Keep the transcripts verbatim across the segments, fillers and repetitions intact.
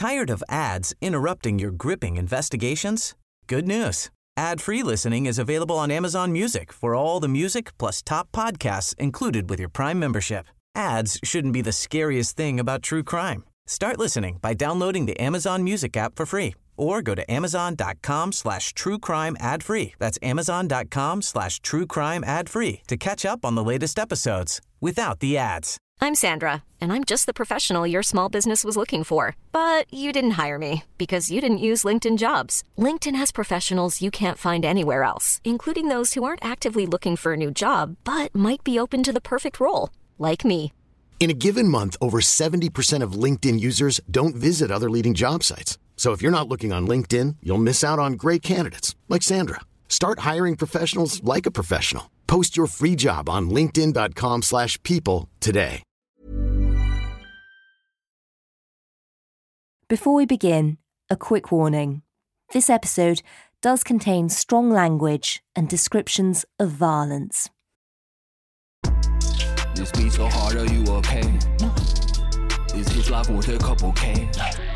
Tired of ads interrupting your gripping investigations? Good news. Ad-free listening is available on Amazon Music for all the music plus top podcasts included with your Prime membership. Ads shouldn't be the scariest thing about true crime. Start listening by downloading the Amazon Music app for free or go to amazon.com slash true crime ad free. That's amazon.com slash true crime ad free to catch up on the latest episodes without the ads. I'm Sandra, and I'm just the professional your small business was looking for. But you didn't hire me because you didn't use LinkedIn Jobs. LinkedIn has professionals you can't find anywhere else, including those who aren't actively looking for a new job, but might be open to the perfect role, like me. In a given month, over seventy percent of LinkedIn users don't visit other leading job sites. So if you're not looking on LinkedIn, you'll miss out on great candidates like Sandra. Start hiring professionals like a professional. Post your free job on linkedin.com slash people today. Before we begin, a quick warning. This episode does contain strong language and descriptions of violence. This beat so hard, are you okay? Is his life worth a couple K?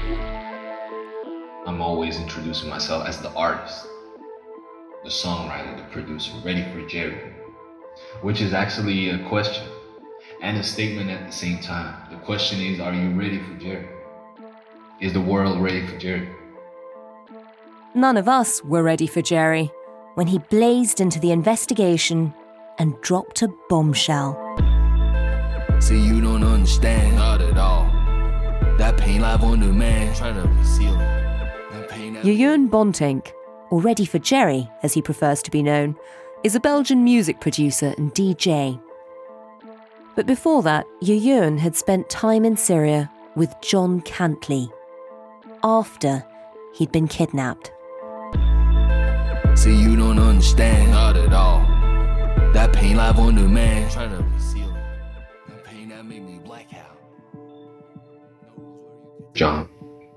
I'm always introducing myself as the artist, the songwriter, the producer, ready for Jerry, which is actually a question and a statement at the same time. The question is, are you ready for Jerry? Is the world ready for Jerry? None of us were ready for Jerry when he blazed into the investigation and dropped a bombshell. See, you don't understand, not at all. That pain live on demand, trying to conceal it. Jeroen Bontink, or Ready for Jerry, as he prefers to be known, is a Belgian music producer and D J. But before that, Jeroen had spent time in Syria with John Cantlie, after he'd been kidnapped. See, you don't understand, not at all. That pain live on demand, trying to conceal it. That pain that made me black out. John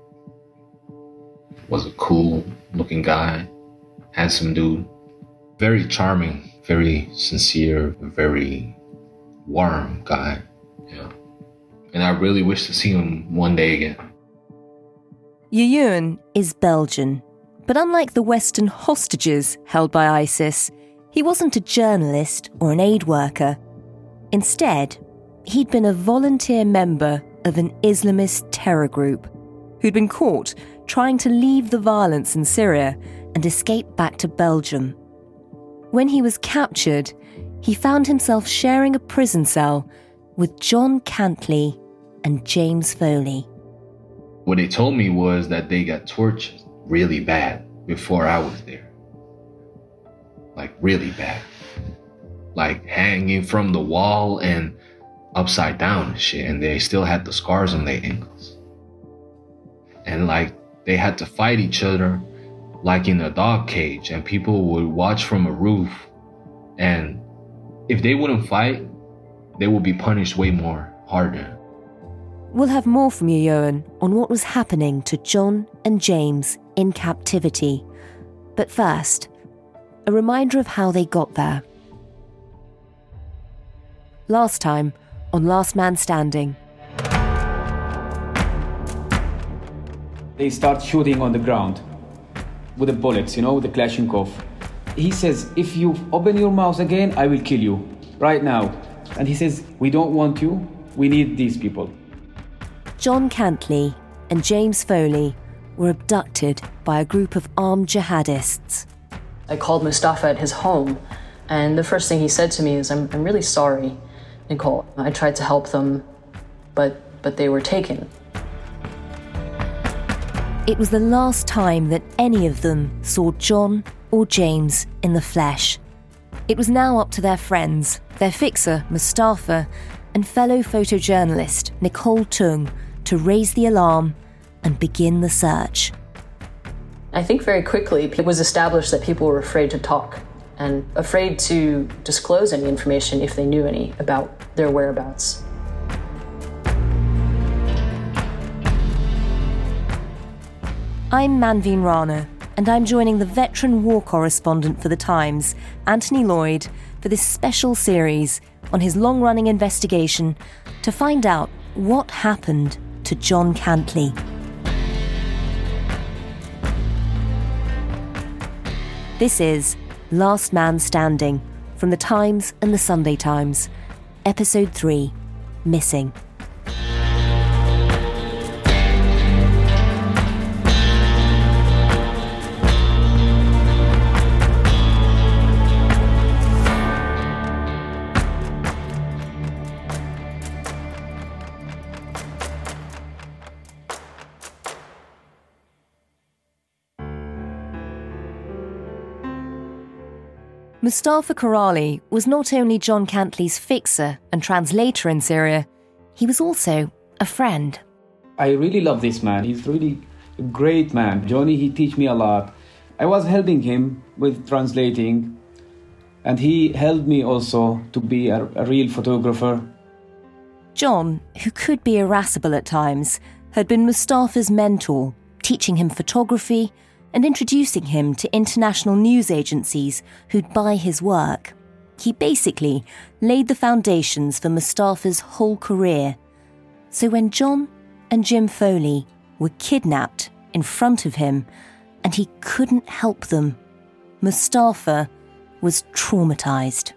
was a cool looking guy, handsome dude, very charming, very sincere, very warm guy. Yeah. And I really wish to see him one day again. Jeroen is Belgian, but unlike the Western hostages held by ISIS, he wasn't a journalist or an aid worker. Instead, he'd been a volunteer member of an Islamist terror group who'd been caught trying to leave the violence in Syria and escape back to Belgium. When he was captured, he found himself sharing a prison cell with John Cantlie and James Foley. What they told me was that they got tortured really bad before I was there. Like really bad. Like hanging from the wall and upside down and shit, and they still had the scars on their ankles. And like they had to fight each other like in a dog cage, and people would watch from a roof, and if they wouldn't fight, they would be punished way more harder. We'll have more from Jeroen on what was happening to John and James in captivity. But first, a reminder of how they got there. Last time, on Last Man Standing, they start shooting on the ground with the bullets, you know, the Kalashnikov. He says, if you open your mouth again, I will kill you right now. And he says, we don't want you, we need these people. John Cantlie and James Foley were abducted by a group of armed jihadists. I called Mustafa at his home, and the first thing he said to me is, I'm, I'm really sorry, Nicole. I tried to help them, but but they were taken. It was the last time that any of them saw John or James in the flesh. It was now up to their friends, their fixer, Mustafa, and fellow photojournalist, Nicole Tung, to raise the alarm and begin the search. I think very quickly it was established that people were afraid to talk and afraid to disclose any information if they knew any about their whereabouts. I'm Manveen Rana, and I'm joining the veteran war correspondent for The Times, Anthony Lloyd, for this special series on his long-running investigation to find out what happened to John Cantlie. This is Last Man Standing from The Times and The Sunday Times, Episode three, Missing. Mustafa Karali was not only John Cantlay's fixer and translator in Syria, he was also a friend. I really love this man. He's really a great man. Johnny, he teach me a lot. I was helping him with translating, and he helped me also to be a, a real photographer. John, who could be irascible at times, had been Mustafa's mentor, teaching him photography and introducing him to international news agencies who'd buy his work. He basically laid the foundations for Mustafa's whole career. So when John and Jim Foley were kidnapped in front of him and he couldn't help them, Mustafa was traumatised.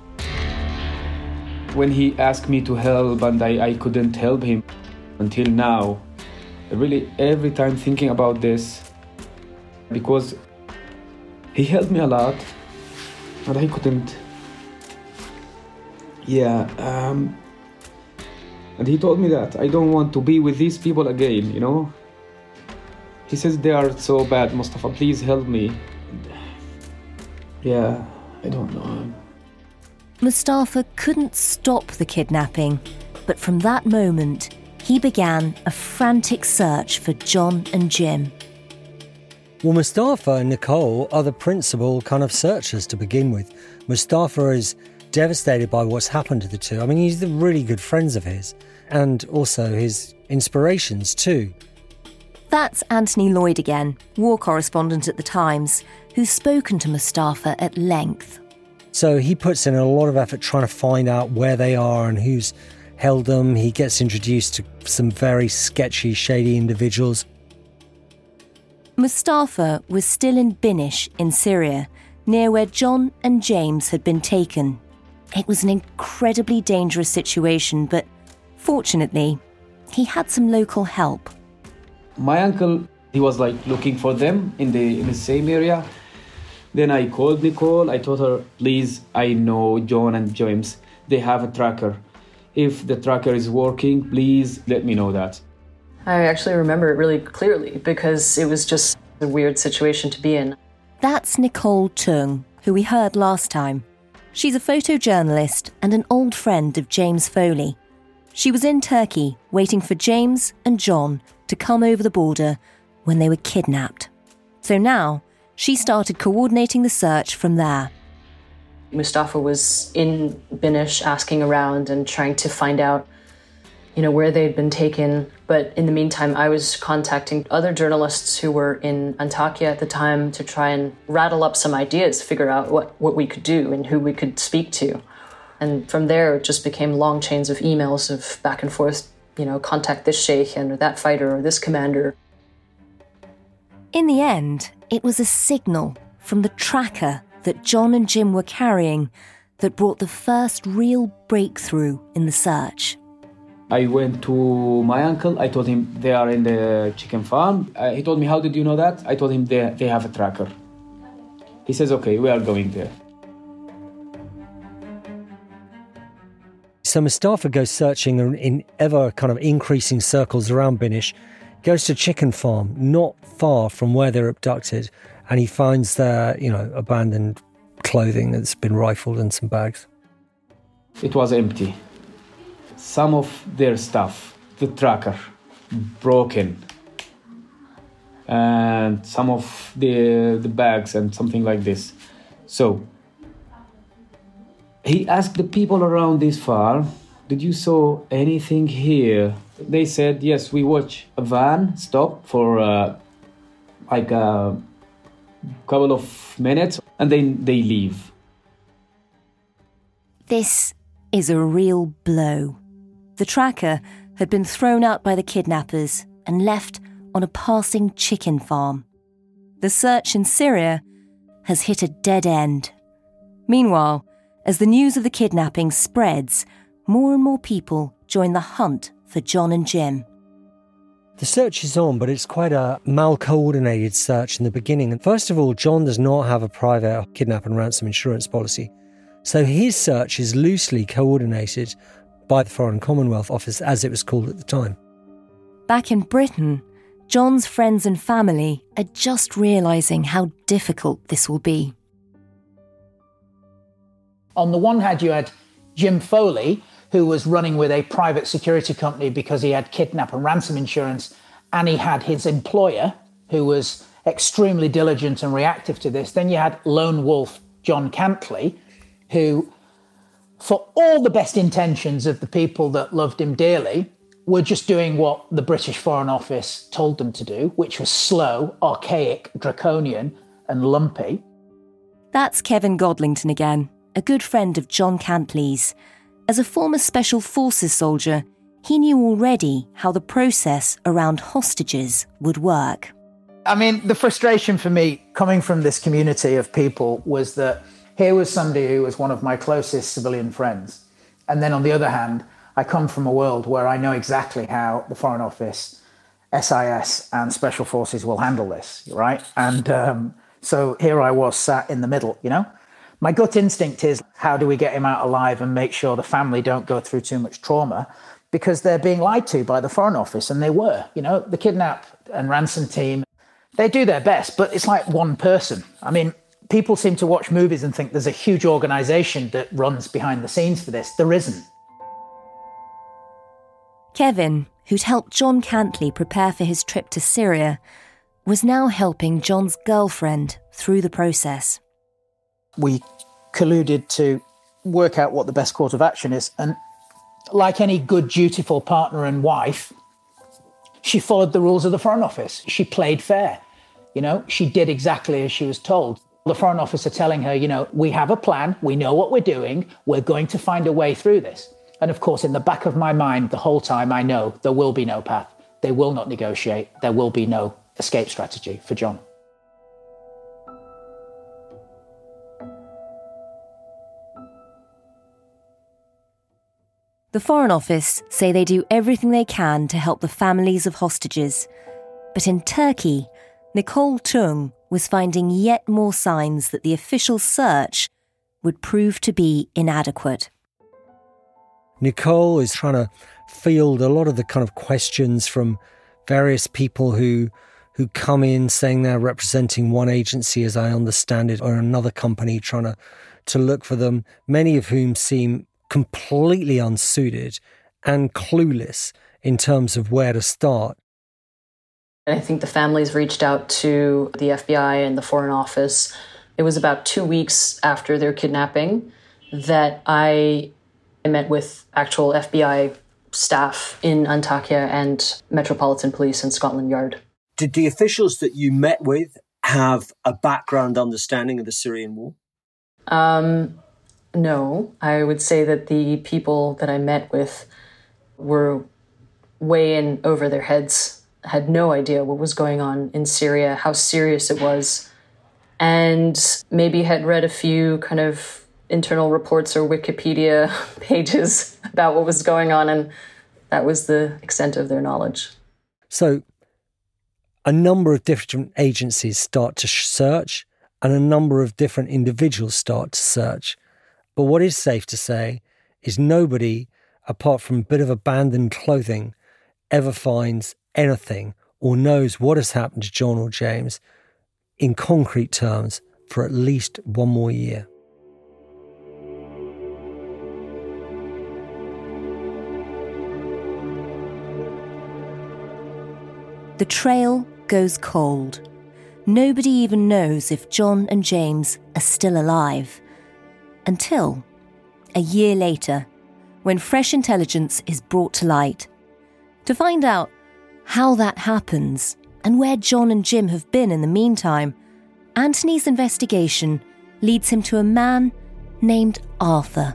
When he asked me to help and I, I couldn't help him until now, really every time thinking about this, because he helped me a lot, but I couldn't. Yeah, um, and he told me that I don't want to be with these people again, you know? He says they are so bad, Mustafa, please help me. Yeah, I don't know. Mustafa couldn't stop the kidnapping, but from that moment, he began a frantic search for John and Jim. Well, Mustafa and Nicole are the principal kind of searchers to begin with. Mustafa is devastated by what's happened to the two. I mean, he's the really good friends of his, and also his inspirations too. That's Anthony Lloyd again, war correspondent at The Times, who's spoken to Mustafa at length. So he puts in a lot of effort trying to find out where they are and who's held them. He gets introduced to some very sketchy, shady individuals. Mustafa was still in Binish in Syria, near where John and James had been taken. It was an incredibly dangerous situation, but fortunately, he had some local help. My uncle, he was like looking for them in the in the same area. Then I called Nicole. I told her, please, I know John and James. They have a tracker. If the tracker is working, please let me know that. I actually remember it really clearly because it was just a weird situation to be in. That's Nicole Tung, who we heard last time. She's a photojournalist and an old friend of James Foley. She was in Turkey waiting for James and John to come over the border when they were kidnapped. So now she started coordinating the search from there. Mustafa was in Binish asking around and trying to find out, you know, where they'd been taken. But in the meantime, I was contacting other journalists who were in Antakya at the time to try and rattle up some ideas, figure out what, what we could do and who we could speak to. And from there, it just became long chains of emails of back and forth, you know, contact this sheikh and that fighter or this commander. In the end, it was a signal from the tracker that John and Jim were carrying that brought the first real breakthrough in the search. I went to my uncle. I told him they are in the chicken farm. Uh, he told me, how did you know that? I told him they, they have a tracker. He says, okay, we are going there. So Mustafa goes searching in ever kind of increasing circles around Binish, goes to chicken farm not far from where they're abducted, and he finds their, you know, abandoned clothing that's been rifled and some bags. It was empty. Some of their stuff, the tracker, broken. And some of the the bags and something like this. So, he asked the people around this farm, did you saw anything here? They said, yes, we watch a van stop for uh, like a couple of minutes and then they leave. This is a real blow. The tracker had been thrown out by the kidnappers and left on a passing chicken farm. The search in Syria has hit a dead end. Meanwhile, as the news of the kidnapping spreads, more and more people join the hunt for John and Jim. The search is on, but it's quite a mal-coordinated search in the beginning. And first of all, John does not have a private kidnap and ransom insurance policy. So his search is loosely coordinated by the Foreign Commonwealth Office, as it was called at the time. Back in Britain, John's friends and family are just realising how difficult this will be. On the one hand, you had Jim Foley, who was running with a private security company because he had kidnap and ransom insurance, and he had his employer, who was extremely diligent and reactive to this. Then you had lone wolf John Cantley, who, for all the best intentions of the people that loved him dearly, were just doing what the British Foreign Office told them to do, which was slow, archaic, draconian, and lumpy. That's Kevin Godlington again, a good friend of John Cantley's. As a former Special Forces soldier, he knew already how the process around hostages would work. I mean, the frustration for me, coming from this community of people, was that here was somebody who was one of my closest civilian friends. And then on the other hand, I come from a world where I know exactly how the Foreign Office, S I S and Special Forces will handle this, right? And um, so here I was sat in the middle, you know? My gut instinct is, how do we get him out alive and make sure the family don't go through too much trauma? Because they're being lied to by the Foreign Office, and they were. You know, the kidnap and ransom team, they do their best, but it's like one person. I mean, people seem to watch movies and think there's a huge organisation that runs behind the scenes for this. There isn't. Kevin, who'd helped John Cantley prepare for his trip to Syria, was now helping John's girlfriend through the process. We colluded to work out what the best course of action is. And like any good, dutiful partner and wife, she followed the rules of the Foreign Office. She played fair. You know, she did exactly as she was told. The Foreign Office are telling her, you know, we have a plan. We know what we're doing. We're going to find a way through this. And of course, in the back of my mind, the whole time, I know there will be no path. They will not negotiate. There will be no escape strategy for John. The Foreign Office say they do everything they can to help the families of hostages. But in Turkey, Nicole Tung was finding yet more signs that the official search would prove to be inadequate. Nicole is trying to field a lot of the kind of questions from various people who who come in saying they're representing one agency, as I understand it, or another company trying to, to look for them, many of whom seem completely unsuited and clueless in terms of where to start. I think the families reached out to the F B I and the Foreign Office. It was about two weeks after their kidnapping that I met with actual F B I staff in Antakya and Metropolitan Police and Scotland Yard. Did the officials that you met with have a background understanding of the Syrian war? Um, no. I would say that the people that I met with were way in over their heads, had no idea what was going on in Syria, how serious it was, and maybe had read a few kind of internal reports or Wikipedia pages about what was going on, and that was the extent of their knowledge. So a number of different agencies start to search and a number of different individuals start to search. But what is safe to say is nobody, apart from a bit of abandoned clothing, ever finds anything or knows what has happened to John or James in concrete terms for at least one more year. The trail goes cold. Nobody even knows if John and James are still alive. Until a year later, when fresh intelligence is brought to light. To find out how that happens and where John and Jim have been in the meantime, Anthony's investigation leads him to a man named Arthur.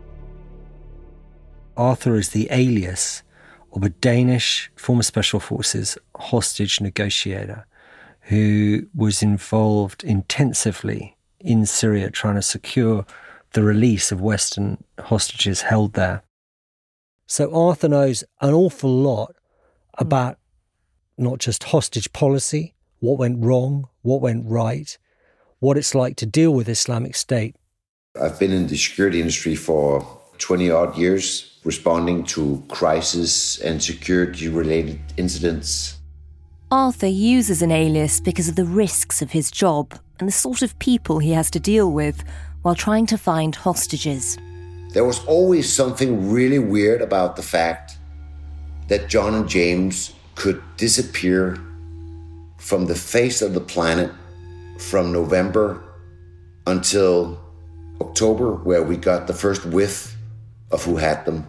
Arthur is the alias of a Danish former Special Forces hostage negotiator who was involved intensively in Syria trying to secure the release of Western hostages held there. So Arthur knows an awful lot about not just hostage policy, what went wrong, what went right, what it's like to deal with Islamic State. I've been in the security industry for twenty odd years, responding to crisis and security-related incidents. Arthur uses an alias because of the risks of his job and the sort of people he has to deal with while trying to find hostages. There was always something really weird about the fact that John and James could disappear from the face of the planet from November until October, where we got the first whiff of who had them.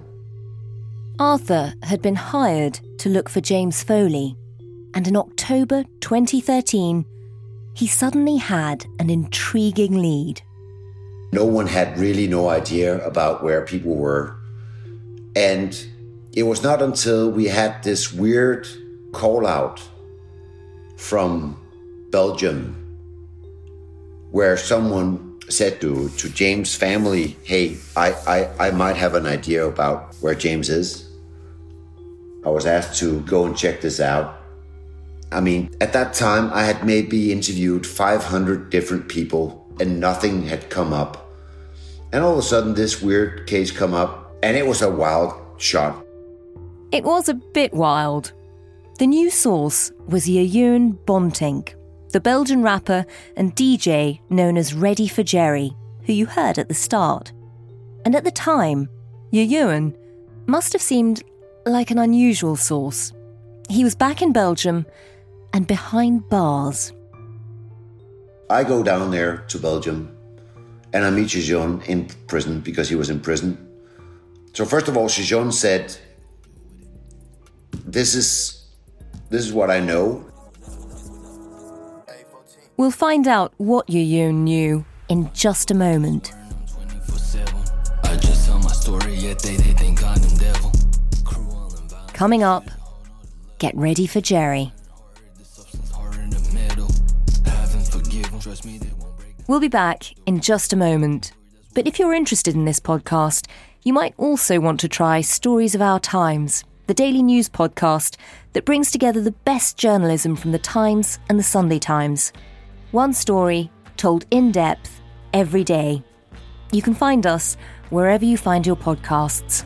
Arthur had been hired to look for James Foley, and in October twenty thirteen, he suddenly had an intriguing lead. No one had really no idea about where people were. And it was not until we had this weird call out from Belgium where someone said to, to James' family, hey, I, I, I might have an idea about where James is. I was asked to go and check this out. I mean, at that time, I had maybe interviewed five hundred different people and nothing had come up. And all of a sudden, this weird case come up, and it was a wild shot. It was a bit wild. The new source was Jeroen Bontink, the Belgian rapper and D J known as Ready for Jerry, who you heard at the start. And at the time, Jeroen must have seemed like an unusual source. He was back in Belgium and behind bars. I go down there to Belgium and I meet Jeroen in prison because he was in prison. So first of all, Jeroen said, this is, this is what I know. We'll find out what Jeroen knew in just a moment. Coming up, get ready for Jerry. We'll be back in just a moment. But if you're interested in this podcast, you might also want to try Stories of Our Times, the daily news podcast that brings together the best journalism from the Times and the Sunday Times. One story told in depth every day. You can find us wherever you find your podcasts.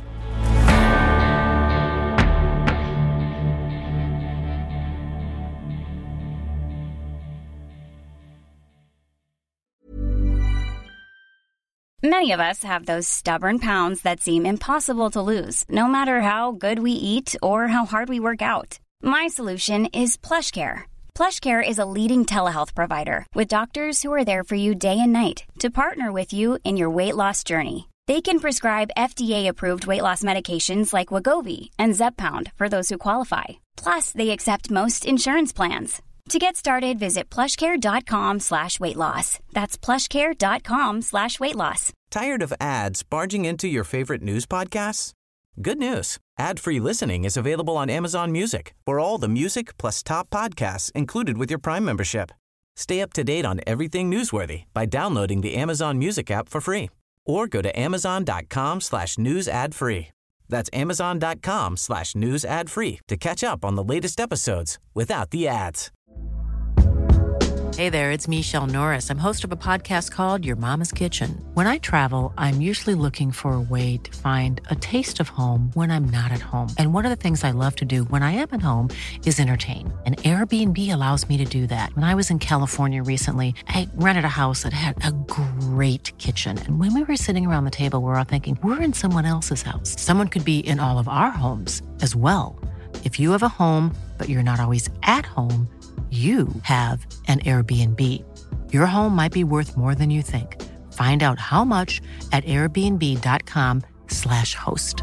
Many of us have those stubborn pounds that seem impossible to lose, no matter how good we eat or how hard we work out. My solution is PlushCare. PlushCare is a leading telehealth provider with doctors who are there for you day and night to partner with you in your weight loss journey. They can prescribe F D A-approved weight loss medications like Wegovy and Zepbound for those who qualify. Plus, they accept most insurance plans. To get started, visit plushcare.com slash weight loss. That's plushcare.com slash weight loss. Tired of ads barging into your favorite news podcasts? Good news. Ad-free listening is available on Amazon Music for all the music plus top podcasts included with your Prime membership. Stay up to date on everything newsworthy by downloading the Amazon Music app for free or go to amazon.com slash news ad free. That's amazon.com slash news ad free to catch up on the latest episodes without the ads. Hey there, it's Michelle Norris. I'm host of a podcast called Your Mama's Kitchen. When I travel, I'm usually looking for a way to find a taste of home when I'm not at home. And one of the things I love to do when I am at home is entertain. And Airbnb allows me to do that. When I was in California recently, I rented a house that had a great kitchen. And when we were sitting around the table, we were all thinking, we're in someone else's house. Someone could be in all of our homes as well. If you have a home, but you're not always at home, you have an Airbnb. Your home might be worth more than you think. Find out how much at airbnb.com slash host.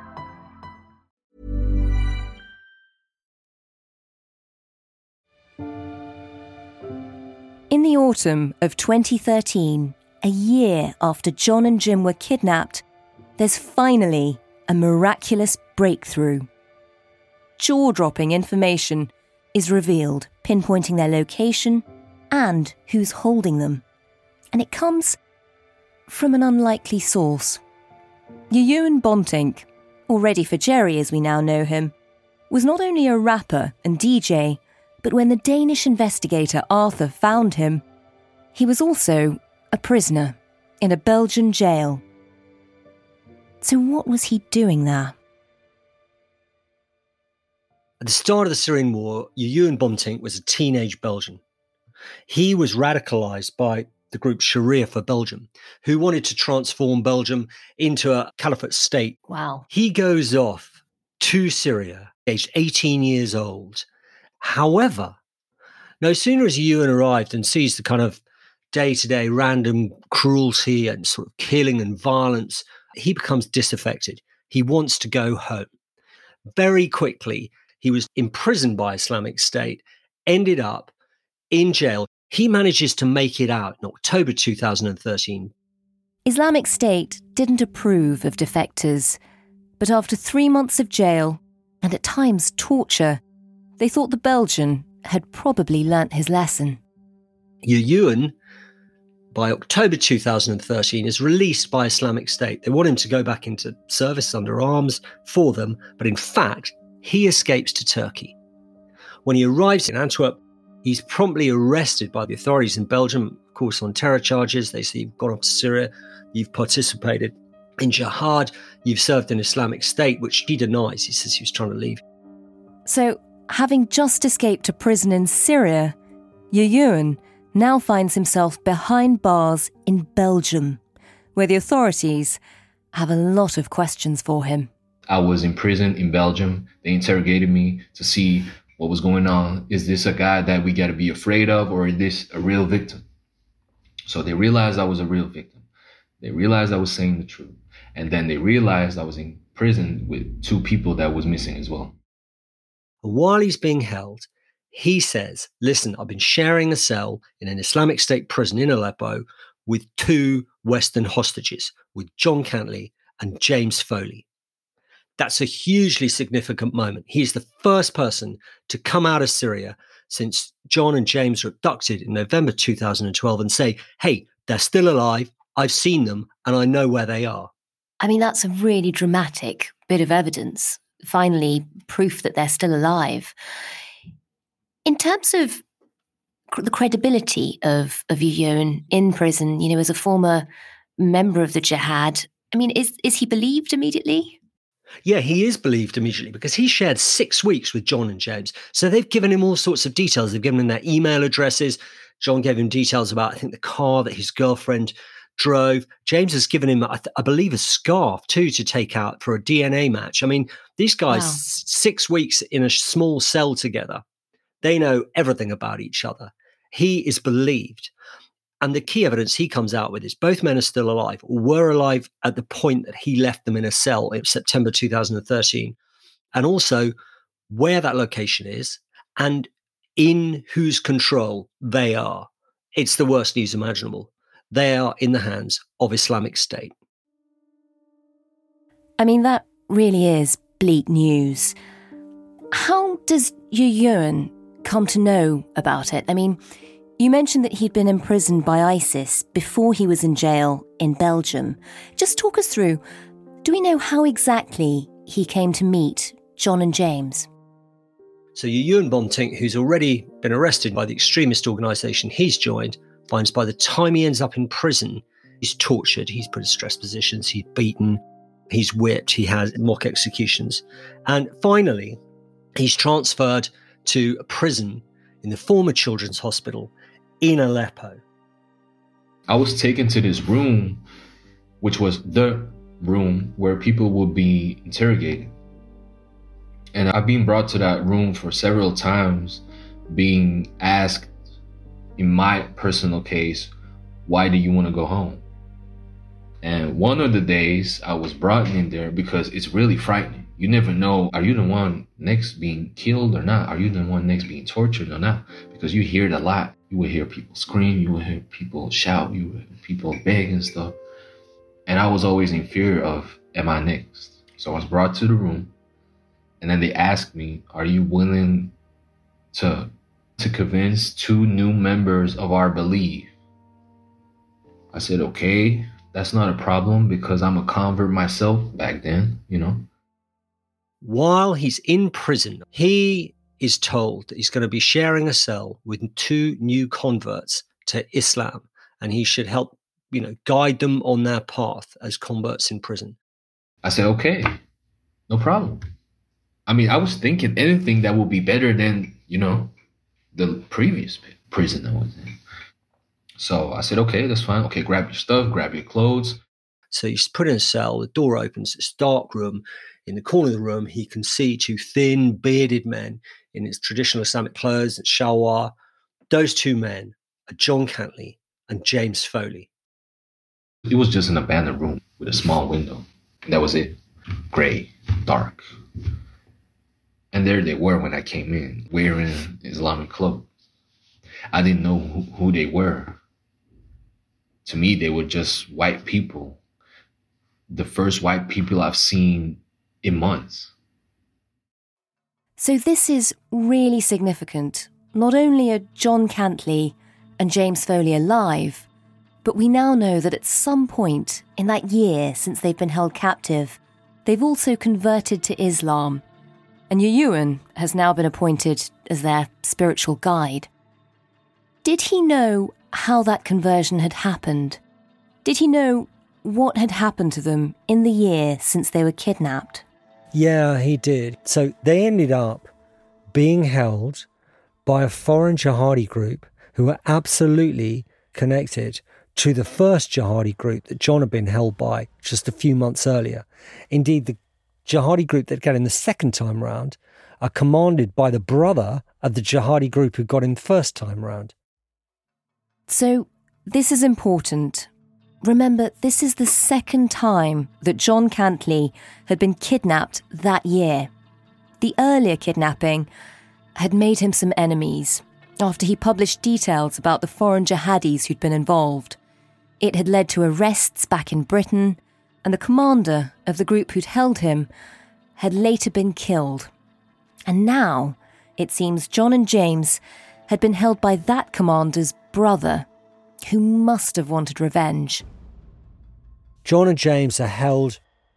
In the autumn of twenty thirteen, a year after John and Jim were kidnapped, there's finally a miraculous breakthrough. Jaw-dropping information is revealed, pinpointing their location and who's holding them. And it comes from an unlikely source. Jeroen Bontinck, or Ready for Jerry as we now know him, was not only a rapper and D J, but when the Danish investigator Arthur found him, he was also a prisoner in a Belgian jail. So what was he doing there? At the start of the Syrian war, Jeroen Bontinck was a teenage Belgian. He was radicalised by the group Sharia for Belgium, who wanted to transform Belgium into a caliphate state. Wow. He goes off to Syria, aged eighteen years old. However, no sooner has Jeroen arrived and sees the kind of day-to-day random cruelty and sort of killing and violence, he becomes disaffected. He wants to go home. Very quickly, he was imprisoned by Islamic State, ended up in jail. He manages to make it out in October two thousand thirteen. Islamic State didn't approve of defectors, but after three months of jail, and at times torture, they thought the Belgian had probably learnt his lesson. Jeroen, by October two thousand thirteen, is released by Islamic State. They want him to go back into service under arms for them, but in fact, he escapes to Turkey. When he arrives in Antwerp, he's promptly arrested by the authorities in Belgium, of course, on terror charges. They say, you've gone off to Syria, you've participated in jihad, you've served in Islamic State, which he denies. He says he was trying to leave. So, having just escaped to prison in Syria, Jeroen now finds himself behind bars in Belgium, where the authorities have a lot of questions for him. I was in prison in Belgium. They interrogated me to see what was going on. Is this a guy that we got to be afraid of, or is this a real victim? So they realized I was a real victim. They realized I was saying the truth. And then they realized I was in prison with two people that was missing as well. While he's being held, he says, listen, I've been sharing a cell in an Islamic State prison in Aleppo with two Western hostages, with John Cantley and James Foley. That's a hugely significant moment. He's the first person to come out of Syria since John and James were abducted in November two thousand twelve and say, hey, they're still alive, I've seen them, and I know where they are. I mean, that's a really dramatic bit of evidence. Finally, proof that they're still alive. In terms of cr- the credibility of, of Jeroen in prison, you know, as a former member of the jihad, I mean, is is he believed immediately? Yeah, he is believed immediately because he shared six weeks with John and James. So they've given him all sorts of details. They've given him their email addresses. John gave him details about, I think, the car that his girlfriend drove. James has given him, I, th- I believe, a scarf too to take out for a D N A match. I mean, these guys, wow. s- six weeks in a small cell together, they know everything about each other. He is believed. And the key evidence he comes out with is both men are still alive, or were alive at the point that he left them in a cell in September two thousand thirteen, and also where that location is and in whose control they are. It's the worst news imaginable. They are in the hands of Islamic State. I mean, that really is bleak news. How does Jeroen come to know about it? I mean, you mentioned that he'd been imprisoned by ISIS before he was in jail in Belgium. Just talk us through, do we know how exactly he came to meet John and James? So Jeroen Bontinck, who's already been arrested by the extremist organisation he's joined, finds by the time he ends up in prison, he's tortured, he's put in stress positions, he's beaten, he's whipped, he has mock executions. And finally, he's transferred to a prison in the former children's hospital in Aleppo. I was taken to this room, which was the room where people would be interrogated. And I've been brought to that room for several times, being asked, in my personal case, why do you want to go home? And one of the days I was brought in there because it's really frightening. You never know, are you the one next being killed or not? Are you the one next being tortured or not? Because you hear it a lot. You will hear people scream, you will hear people shout, you will hear people beg and stuff. And I was always in fear of, am I next? So I was brought to the room, and then they asked me, are you willing to, to convince two new members of our belief I said, okay, that's not a problem because I'm a convert myself back then, you know. While he's in prison, he is told that he's going to be sharing a cell with two new converts to Islam, and he should help, you know, guide them on their path as converts in prison. I said, okay, no problem. I mean, I was thinking anything that would be better than, you know, the previous prison I was in. So I said, okay, that's fine. Okay, grab your stuff, grab your clothes. So he's put in a cell, the door opens, it's a dark room. In the corner of the room, he can see two thin, bearded men in his traditional Islamic clothes and shalwar. Those two men are John Cantley and James Foley. It was just an abandoned room with a small window. That was it. Gray, dark. And there they were when I came in, wearing Islamic clothes. I didn't know who, who they were. To me, they were just white people. The first white people I've seen in months. So this is really significant. Not only are John Cantley and James Foley alive, but we now know that at some point in that year since they've been held captive, they've also converted to Islam. And Yuyuan has now been appointed as their spiritual guide. Did he know how that conversion had happened? Did he know what had happened to them in the year since they were kidnapped? Yeah, he did. So they ended up being held by a foreign jihadi group who were absolutely connected to the first jihadi group that John had been held by just a few months earlier. Indeed, the jihadi group that got him the second time round are commanded by the brother of the jihadi group who got him the first time round. So this is important. Remember, this is the second time that John Cantley had been kidnapped that year. The earlier kidnapping had made him some enemies after he published details about the foreign jihadis who'd been involved. It had led to arrests back in Britain, and the commander of the group who'd held him had later been killed. And now, it seems John and James had been held by that commander's brother, who must have wanted revenge. John and James are held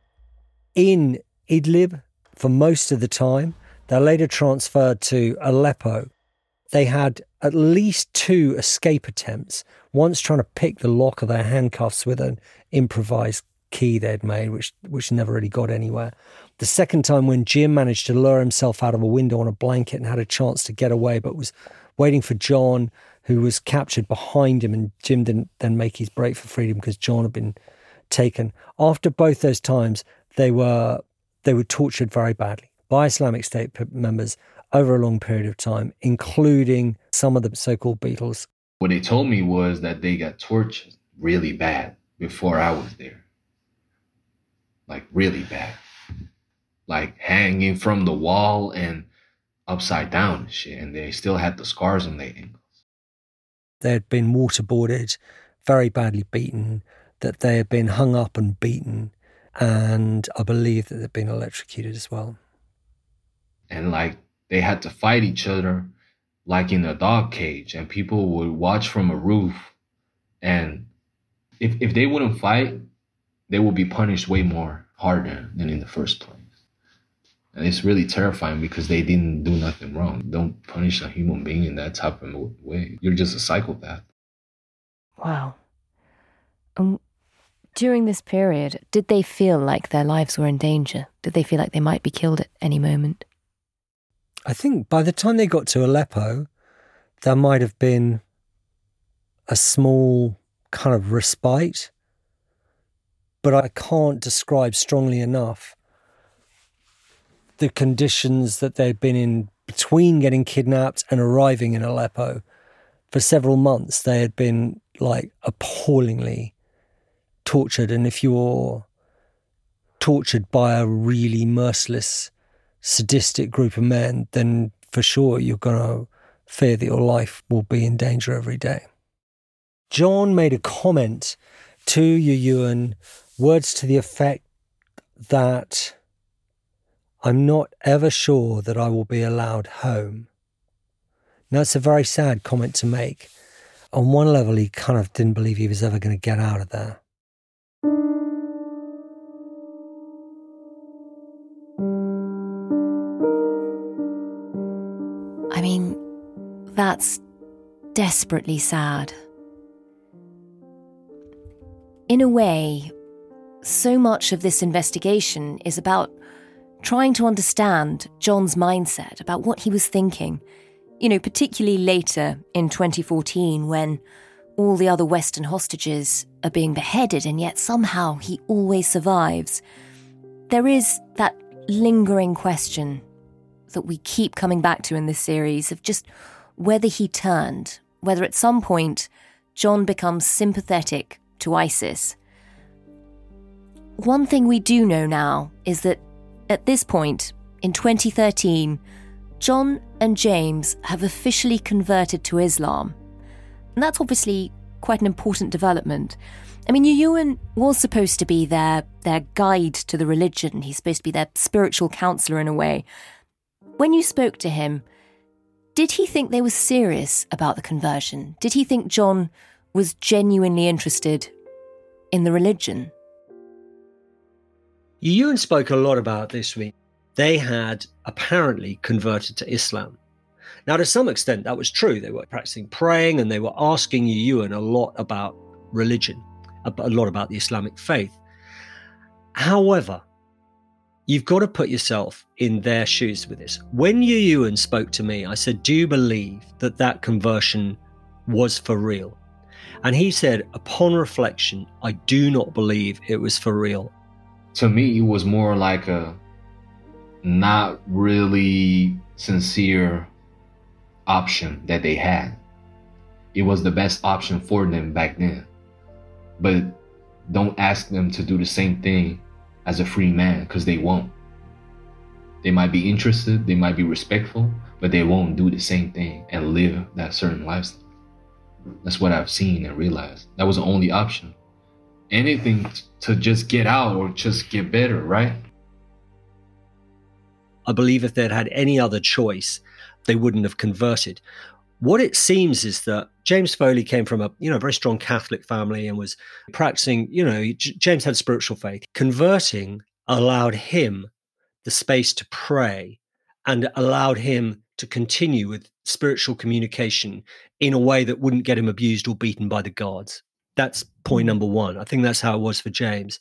in Idlib for most of the time. They're later transferred to Aleppo. They had at least two escape attempts, once trying to pick the lock of their handcuffs with an improvised key they'd made, which which never really got anywhere. The second time when Jim managed to lure himself out of a window on a blanket and had a chance to get away, but was waiting for John, who was captured behind him, and Jim didn't then make his break for freedom because John had been taken. After both those times, they were they were tortured very badly by Islamic State members over a long period of time, including some of the so-called Beatles. What they told me was that they got tortured really bad before I was there. Like really bad. Like hanging from the wall and upside down and shit. And they still had the scars on their ankles. They had been waterboarded, very badly beaten, that they had been hung up and beaten, and I believe that they'd been electrocuted as well. And like they had to fight each other like in a dog cage, and people would watch from a roof, and if if they wouldn't fight, they would be punished way more harder than in the first place. And it's really terrifying because they didn't do nothing wrong. Don't punish a human being in that type of way. You're just a psychopath. Wow. Um, during this period, did they feel like their lives were in danger? Did they feel like they might be killed at any moment? I think by the time they got to Aleppo, there might have been a small kind of respite, but I can't describe strongly enough the conditions that they'd been in between getting kidnapped and arriving in Aleppo. For several months, they had been like appallingly tortured. And if you're tortured by a really merciless, sadistic group of men, then for sure you're going to fear that your life will be in danger every day. John made a comment to Yuyuan, words to the effect that I'm not ever sure that I will be allowed home. Now, it's a very sad comment to make. on one level, he kind of didn't believe he was ever going to get out of there. I mean, that's desperately sad. In a way, so much of this investigation is about trying to understand John's mindset, about what he was thinking. You know, particularly later in twenty fourteen when all the other Western hostages are being beheaded and yet somehow he always survives. There is that lingering question that we keep coming back to in this series of just whether he turned, whether at some point John becomes sympathetic to ISIS. One thing we do know now is that at this point, in twenty thirteen, John and James have officially converted to Islam. And that's obviously quite an important development. I mean, Ewan was supposed to be their, their guide to the religion. He's supposed to be their spiritual counsellor in a way. When you spoke to him, did he think they were serious about the conversion? Did he think John was genuinely interested in the religion? Ewan spoke a lot about this week. They had apparently converted to Islam. Now, to some extent, that was true. They were practicing praying and they were asking Ewan a lot about religion, a lot about the Islamic faith. However, you've got to put yourself in their shoes with this. When Ewan spoke to me, I said, do you believe that that conversion was for real? And he said, upon reflection, I do not believe it was for real. To me, it was more like a not really sincere option that they had. It was the best option for them back then. But don't ask them to do the same thing as a free man, because they won't. They might be interested, they might be respectful, but they won't do the same thing and live that certain lifestyle. That's what I've seen and realized. That was the only option. Anything to just get out or just get better, right? I believe if they'd had any other choice, they wouldn't have converted. What it seems is that James Foley came from a, you know, very strong Catholic family and was practicing, you know, J- James had spiritual faith. Converting allowed him the space to pray and allowed him to continue with spiritual communication in a way that wouldn't get him abused or beaten by the guards. That's point number one. I think that's how it was for James.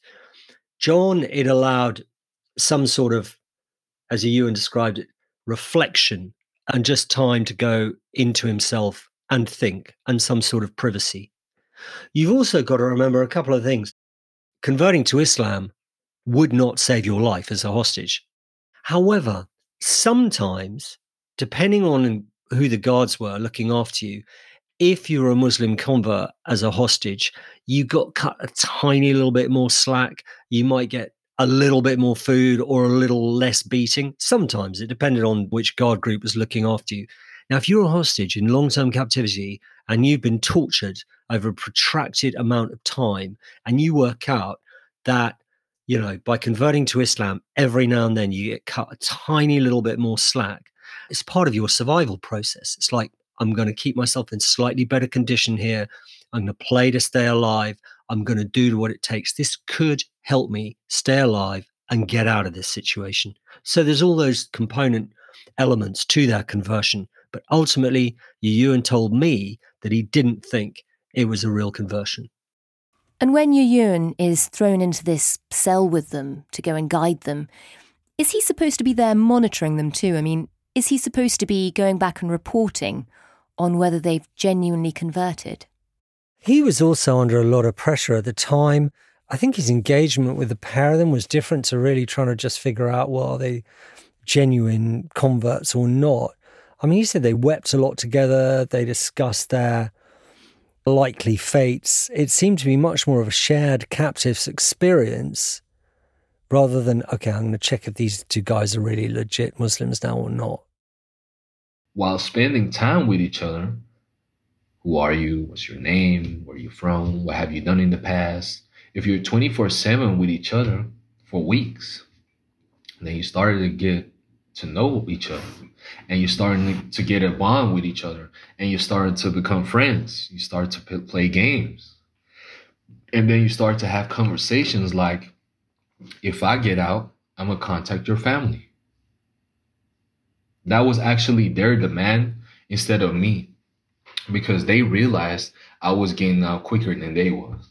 John, it allowed some sort of, as Ewan described it, reflection and just time to go into himself and think, and some sort of privacy. You've also got to remember a couple of things. Converting to Islam would not save your life as a hostage. However, sometimes, depending on who the guards were looking after you, if you were a Muslim convert as a hostage, you got cut a tiny little bit more slack. You might get a little bit more food or a little less beating. Sometimes it depended on which guard group was looking after you. Now, if you're a hostage in long-term captivity and you've been tortured over a protracted amount of time, and you work out that, you know, by converting to Islam, every now and then you get cut a tiny little bit more slack, it's part of your survival process. It's like, I'm going to keep myself in slightly better condition here. I'm going to play to stay alive. I'm going to do what it takes. This could help me stay alive and get out of this situation. So there's all those component elements to that conversion. But ultimately, Ewan told me that he didn't think it was a real conversion. And when Ewan is thrown into this cell with them to go and guide them, is he supposed to be there monitoring them too? I mean, is he supposed to be going back and reporting on whether they've genuinely converted? He was also under a lot of pressure at the time. I think his engagement with the pair of them was different to really trying to just figure out, well, are they genuine converts or not? I mean, he said they wept a lot together. They discussed their likely fates. It seemed to be much more of a shared captives experience rather than, okay, I'm going to check if these two guys are really legit Muslims now or not. While spending time with each other, who are you? What's your name? Where are you from? What have you done in the past? If you're twenty-four seven with each other for weeks, then you started to get to know each other. And you're starting to get a bond with each other. And you started to become friends. You start to p- play games. And then you start to have conversations like, if I get out, I'm going to contact your family. That was actually their demand instead of me, because they realized I was getting out quicker than they was.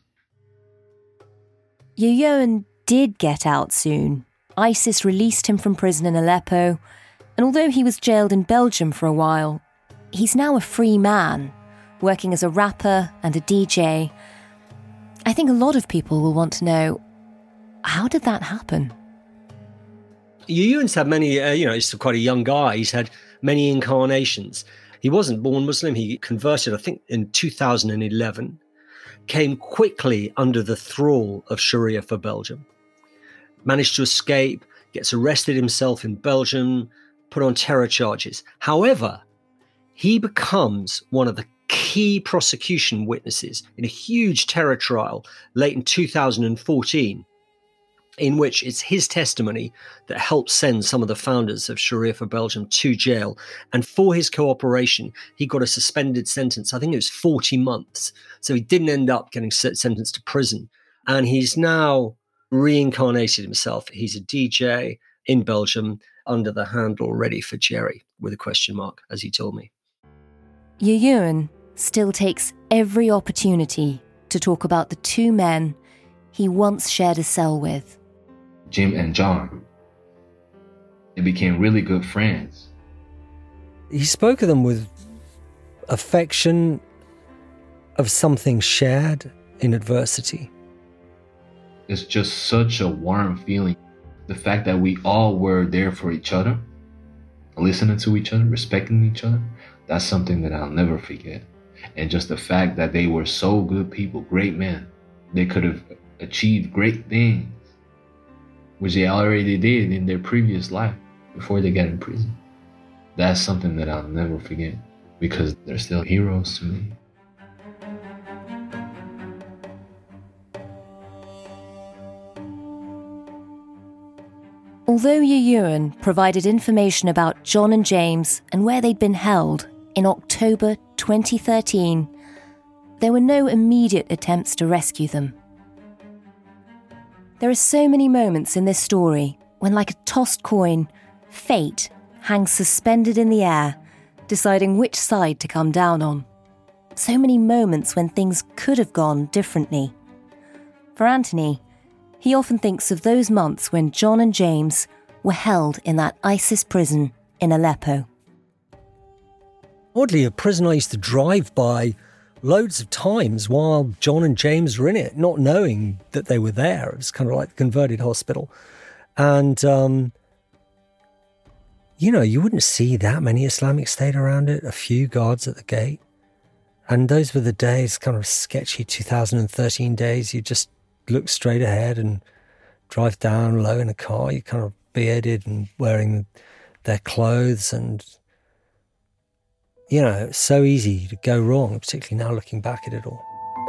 Yeyewan did get out soon. ISIS released him from prison in Aleppo, and although he was jailed in Belgium for a while, he's now a free man, working as a rapper and a D J. I think a lot of people will want to know, how did that happen? Yeyewan's had many, uh, you know, he's quite a young guy. He's had many incarnations. He wasn't born Muslim. He converted, I think, in two thousand eleven, came quickly under the thrall of Sharia for Belgium, managed to escape, gets arrested himself in Belgium, put on terror charges. However, he becomes one of the key prosecution witnesses in a huge terror trial late in two thousand fourteen, in which it's his testimony that helped send some of the founders of Sharia for Belgium to jail. And for his cooperation, he got a suspended sentence. I think it was forty months. So he didn't end up getting sentenced to prison. And he's now reincarnated himself. He's a D J in Belgium under the handle Ready for Jerry, with a question mark, as he told me. Yeyewan still takes every opportunity to talk about the two men he once shared a cell with. Jim and John. They became really good friends. He spoke of them with affection, of something shared in adversity. It's just such a warm feeling. The fact that we all were there for each other, listening to each other, respecting each other, that's something that I'll never forget. And just the fact that they were so good people, great men. They could have achieved great things, which they already did in their previous life before they got in prison. That's something that I'll never forget, because they're still heroes to me. Although Yeyewan provided information about John and James and where they'd been held in October twenty thirteen, there were no immediate attempts to rescue them. There are so many moments in this story when, like a tossed coin, fate hangs suspended in the air, deciding which side to come down on. So many moments when things could have gone differently. For Anthony, he often thinks of those months when John and James were held in that ISIS prison in Aleppo. Oddly, a prison I used to drive by loads of times while John and James were in it, not knowing that they were there. It was kind of like the converted hospital. And, um, you know, you wouldn't see that many Islamic State around it, a few guards at the gate. And those were the days, kind of sketchy two thousand thirteen days. You just look straight ahead and drive down low in a car. You're kind of bearded and wearing their clothes, and you know, it's so easy to go wrong, particularly now looking back at it all.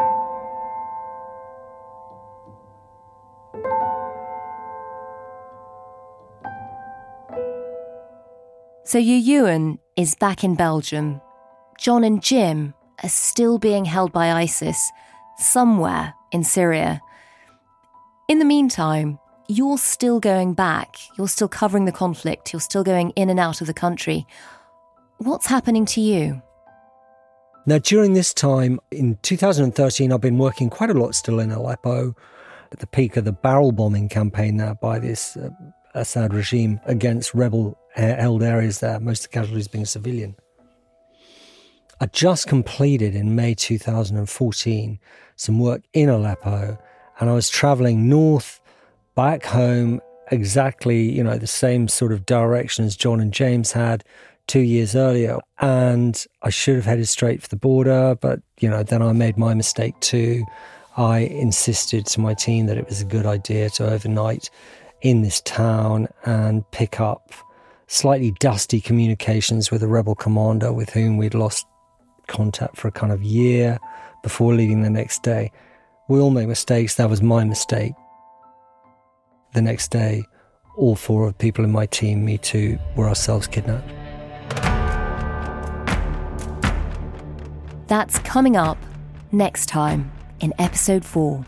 So Yeyewan is back in Belgium. John and Jim are still being held by ISIS somewhere in Syria. In the meantime, you're still going back. You're still covering the conflict. You're still going in and out of the country. What's happening to you? Now, during this time, in two thousand thirteen, I've been working quite a lot still in Aleppo, at the peak of the barrel bombing campaign there by this uh, Assad regime against rebel-held areas there, most of the casualties being civilian. I just completed in May two thousand fourteen some work in Aleppo, and I was travelling north, back home, exactly, you know, the same sort of direction as John and James had two years earlier. And I should have headed straight for the border, but, you know, then I made my mistake too. I insisted to my team that it was a good idea to overnight in this town and pick up slightly dusty communications with a rebel commander with whom we'd lost contact for a kind of year before leaving the next day. We all make mistakes. That was my mistake. The next day, all four of the people in my team, me too, were ourselves kidnapped. That's coming up next time in episode four.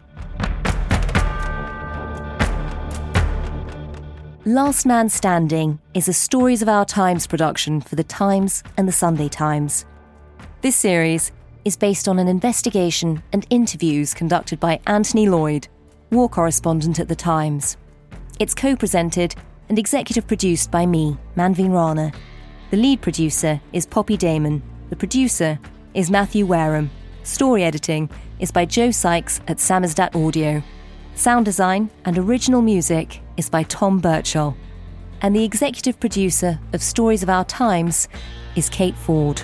Last Man Standing is a Stories of Our Times production for The Times and The Sunday Times. This series is based on an investigation and interviews conducted by Anthony Lloyd, war correspondent at The Times. It's co-presented and executive produced by me, Manveen Rana. The lead producer is Poppy Damon. The producer is Matthew Wareham. Story editing is by Joe Sykes at Samizdat Audio. Sound design and original music is by Tom Birchall. And the executive producer of Stories of Our Times is Kate Ford.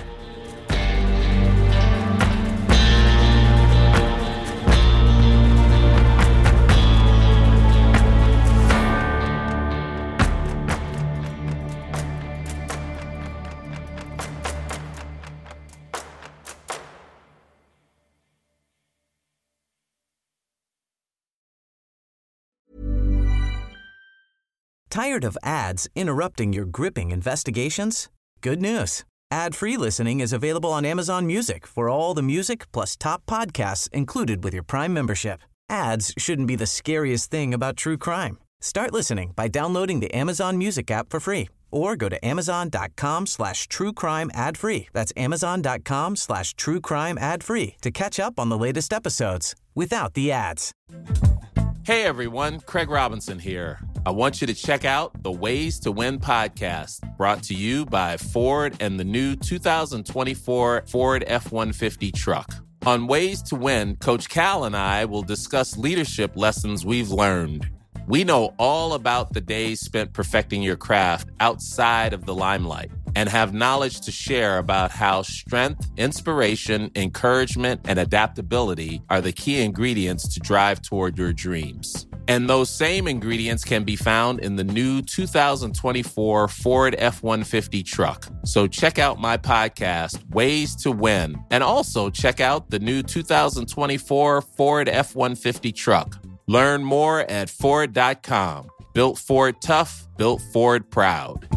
Tired of ads interrupting your gripping investigations? Good news. Ad-free listening is available on Amazon Music for all the music plus top podcasts included with your Prime membership. Ads shouldn't be the scariest thing about true crime. Start listening by downloading the Amazon Music app for free or go to amazon.com slash true crime ad free. That's amazon.com slash true crime ad free to catch up on the latest episodes without the ads. Hey everyone, Craig Robinson here. I want you to check out the Ways to Win podcast, brought to you by Ford and the new two thousand twenty-four Ford F one fifty truck. On Ways to Win, Coach Cal and I will discuss leadership lessons we've learned. We know all about the days spent perfecting your craft outside of the limelight and have knowledge to share about how strength, inspiration, encouragement, and adaptability are the key ingredients to drive toward your dreams. And those same ingredients can be found in the new two thousand twenty-four Ford F one fifty truck. So check out my podcast, Ways to Win, and also check out the new two thousand twenty-four Ford F one fifty truck. Learn more at Ford dot com. Built Ford tough, built Ford proud.